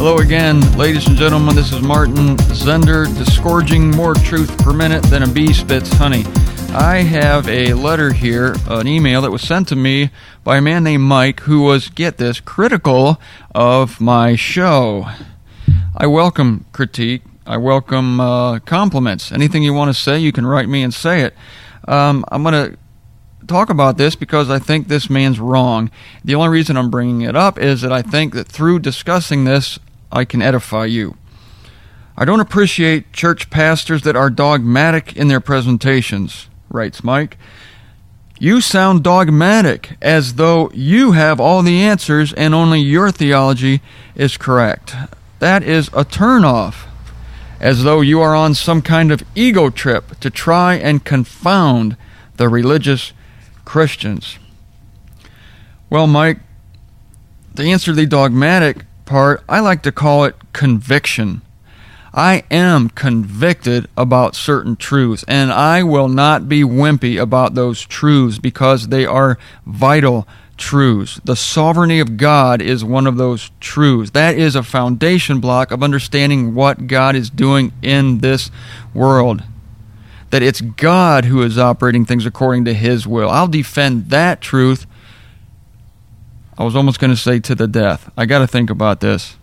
Hello again, ladies and gentlemen. This is Martin Zender, disgorging more truth per minute than a bee spits honey. I have a letter here, an email that was sent to me by a man named Mike who was, get this, critical of my show. I welcome critique. I welcome compliments. Anything you want to say, you can write me and say it. I'm going to talk about this because I think this man's wrong. The only reason I'm bringing it up is that I think that through discussing this, I can edify you. I don't appreciate church pastors that are dogmatic in their presentations, writes Mike. You sound dogmatic, as though you have all the answers and only your theology is correct. That is a turnoff, as though you are on some kind of ego trip to try and confound the religious Christians. Well, Mike, to answer the dogmatic part, I like to call it conviction. I am convicted about certain truths, and I will not be wimpy about those truths because they are vital truths. The sovereignty of God is one of those truths. That is a foundation block of understanding what God is doing in this world. That it's God who is operating things according to His will. I'll defend that truth. I was almost going to say to the death. I got to think about this.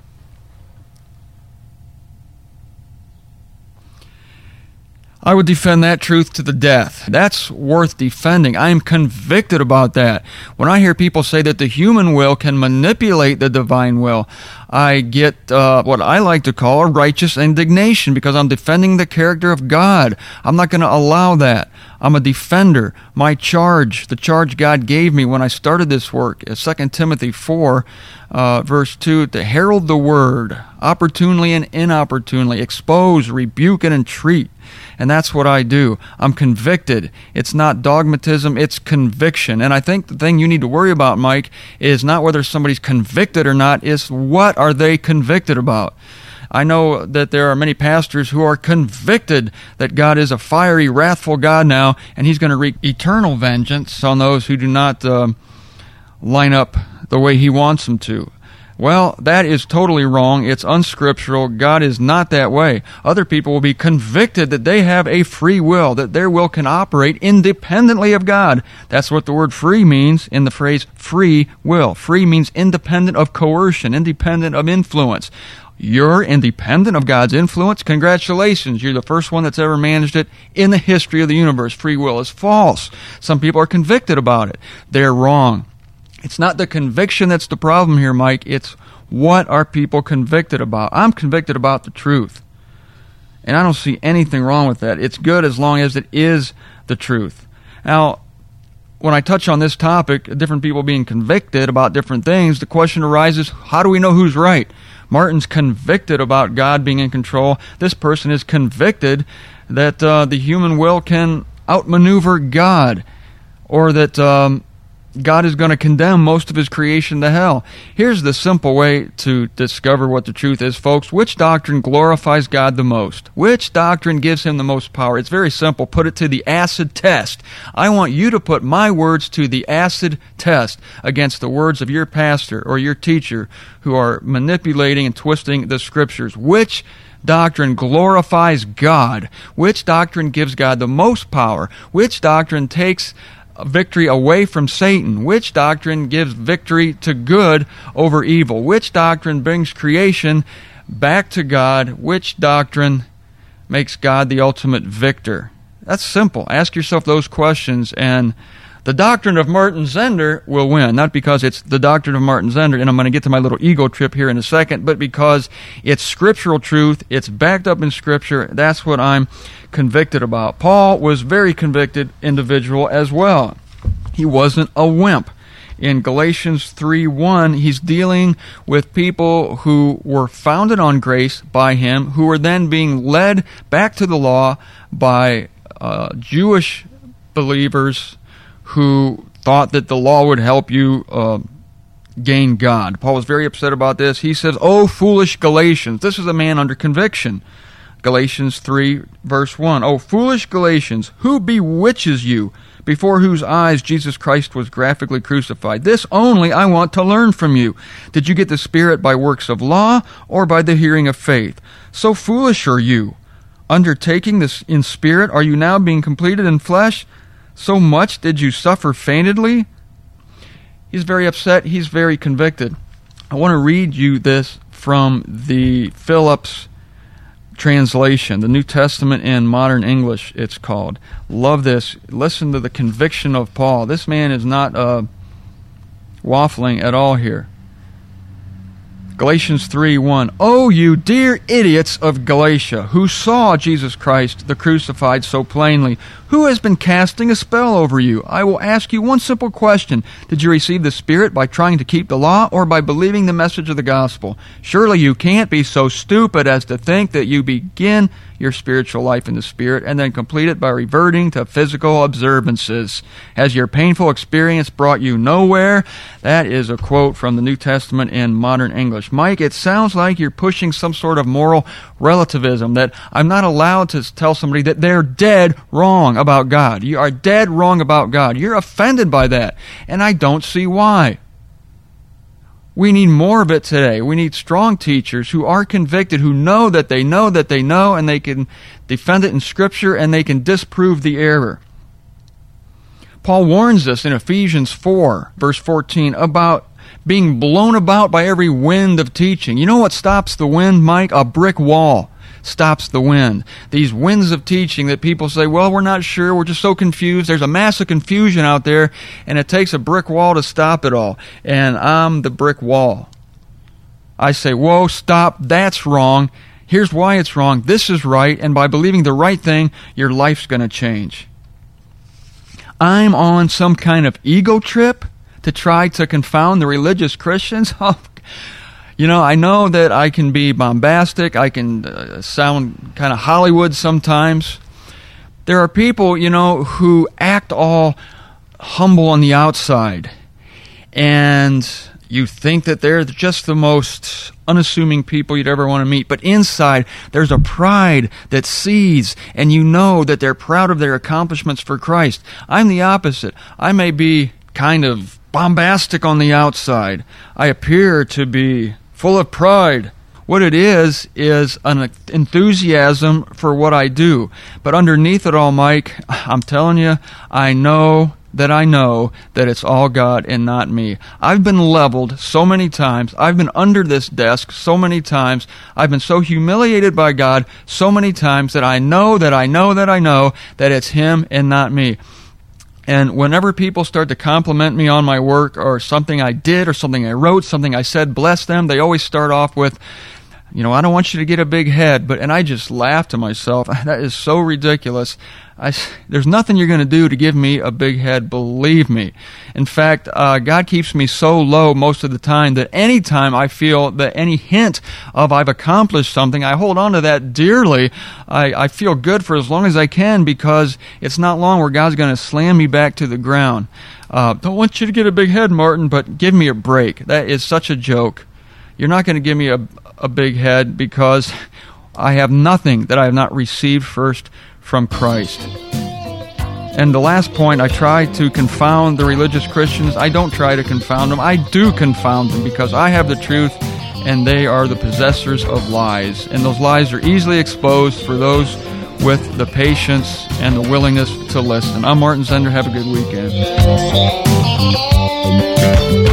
I would defend that truth to the death. That's worth defending. I am convicted about that. When I hear people say that the human will can manipulate the divine will, I get what I like to call a righteous indignation because I'm defending the character of God. I'm not going to allow that. I'm a defender. My charge, the charge God gave me when I started this work, is 2 Timothy 4, verse 2, to herald the word, opportunely and inopportunely, expose, rebuke, and entreat. And that's what I do. I'm convicted. It's not dogmatism, it's conviction. And I think the thing you need to worry about, Mike, is not whether somebody's convicted or not, is what are they convicted about? I know that there are many pastors who are convicted that God is a fiery, wrathful God now, and He's going to wreak eternal vengeance on those who do not line up the way He wants them to. Well, that is totally wrong. It's unscriptural. God is not that way. Other people will be convicted that they have a free will, that their will can operate independently of God. That's what the word free means in the phrase free will. Free means independent of coercion, independent of influence. You're independent of God's influence. Congratulations. You're the first one that's ever managed it in the history of the universe. Free will is false. Some people are convicted about it. They're wrong. It's not the conviction that's the problem here, Mike. It's what are people convicted about. I'm convicted about the truth. And I don't see anything wrong with that. It's good as long as it is the truth. Now, when I touch on this topic, different people being convicted about different things, the question arises, how do we know who's right? Martin's convicted about God being in control. This person is convicted that the human will can outmaneuver God, or that God is going to condemn most of His creation to hell. Here's the simple way to discover what the truth is, folks. Which doctrine glorifies God the most? Which doctrine gives Him the most power? It's very simple. Put it to the acid test. I want you to put my words to the acid test against the words of your pastor or your teacher who are manipulating and twisting the Scriptures. Which doctrine glorifies God? Which doctrine gives God the most power? Which doctrine takes victory away from Satan? Which doctrine gives victory to good over evil? Which doctrine brings creation back to God? Which doctrine makes God the ultimate victor? That's simple. Ask yourself those questions, and the doctrine of Martin Zender will win. Not because it's the doctrine of Martin Zender, and I'm going to get to my little ego trip here in a second, but because it's scriptural truth, it's backed up in Scripture. That's what I'm convicted about. Paul was a very convicted individual as well. He wasn't a wimp. In Galatians 3:1, he's dealing with people who were founded on grace by him, who were then being led back to the law by Jewish believers who thought that the law would help you gain God. Paul was very upset about this. He says, "Oh, foolish Galatians." This is a man under conviction. Galatians 3, verse 1. "Oh, foolish Galatians, who bewitches you before whose eyes Jesus Christ was graphically crucified. This only I want to learn from you. Did you get the Spirit by works of law or by the hearing of faith? So foolish are you. Undertaking this in spirit, are you now being completed in flesh? So much did you suffer faintedly? He's very upset. He's very convicted. I want to read you this from the Phillips translation, the New Testament in Modern English, it's called. Love this. Listen to the conviction of Paul. This man is not waffling at all here. Galatians 3:1. Oh, you dear idiots of Galatia, who saw Jesus Christ, the crucified, so plainly, who has been casting a spell over you? I will ask you one simple question. Did you receive the Spirit by trying to keep the law or by believing the message of the gospel? Surely you can't be so stupid as to think that you begin your spiritual life in the Spirit and then complete it by reverting to physical observances. Has your painful experience brought you nowhere? That is a quote from the New Testament in Modern English. Mike, it sounds like you're pushing some sort of moral relativism, that I'm not allowed to tell somebody that they're dead wrong about God. You are dead wrong about God. You're offended by that, and I don't see why. We need more of it today. We need strong teachers who are convicted, who know that they know that they know, and they can defend it in Scripture, and they can disprove the error. Paul warns us in Ephesians 4, verse 14, about being blown about by every wind of teaching. You know what stops the wind, Mike? A brick wall stops the wind. These winds of teaching that people say, well, we're not sure, we're just so confused. There's a massive confusion out there, and it takes a brick wall to stop it all. And I'm the brick wall. I say, whoa, stop, that's wrong. Here's why it's wrong. This is right, and by believing the right thing, your life's going to change. I'm on some kind of ego trip to try to confound the religious Christians. You know, I know that I can be bombastic. I can sound kind of Hollywood sometimes. There are people, you know, who act all humble on the outside. And you think that they're just the most unassuming people you'd ever want to meet. But inside, there's a pride that sees, and you know that they're proud of their accomplishments for Christ. I'm the opposite. I may be kind of bombastic on the outside. I appear to be full of pride. What it is an enthusiasm for what I do. But underneath it all, Mike, I'm telling you, I know that it's all God and not me. I've been leveled so many times. I've been under this desk so many times. I've been so humiliated by God so many times that I know that it's Him and not me. And whenever people start to compliment me on my work or something I did or something I wrote, something I said, bless them, they always start off with, you know, I don't want you to get a big head. And I just laugh to myself. That is so ridiculous. There's nothing you're going to do to give me a big head, believe me. In fact, God keeps me so low most of the time that any time I feel that any hint of I've accomplished something, I hold on to that dearly. I feel good for as long as I can, because it's not long where God's going to slam me back to the ground. Don't want you to get a big head, Martin, but give me a break. That is such a joke. You're not going to give me a big head, because I have nothing that I have not received first from Christ. And the last point, I try to confound the religious Christians. I don't try to confound them. I do confound them, because I have the truth and they are the possessors of lies. And those lies are easily exposed for those with the patience and the willingness to listen. I'm Martin Zender. Have a good weekend.